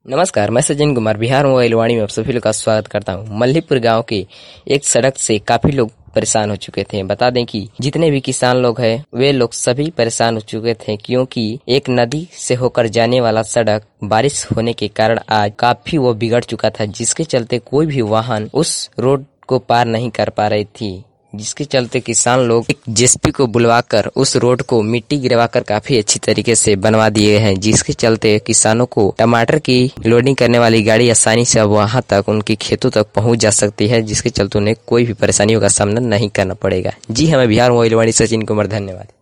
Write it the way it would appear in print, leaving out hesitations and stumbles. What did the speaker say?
नमस्कार, मैं सज्जन कुमार बिहार मोबाइल वाणी में आप सभी लोग का स्वागत करता हूं। मल्लीपुर गांव के एक सड़क से काफी लोग परेशान हो चुके थे। बता दें कि जितने भी किसान लोग हैं वे लोग सभी परेशान हो चुके थे, क्योंकि एक नदी से होकर जाने वाला सड़क बारिश होने के कारण आज काफी वो बिगड़ चुका था, जिसके चलते कोई भी वाहन उस रोड को पार नहीं कर पा रही थी। जिसके चलते किसान लोग एक जेसीबी को बुलवाकर उस रोड को मिट्टी गिरवाकर काफी अच्छी तरीके से बनवा दिए हैं, जिसके चलते किसानों को टमाटर की लोडिंग करने वाली गाड़ी आसानी से अब वहां तक उनके खेतों तक पहुंच जा सकती है, जिसके चलते उन्हें कोई भी परेशानियों का सामना नहीं करना पड़ेगा। जी हमें बिहार मोबाइल वाणी सचिन कुमार, धन्यवाद।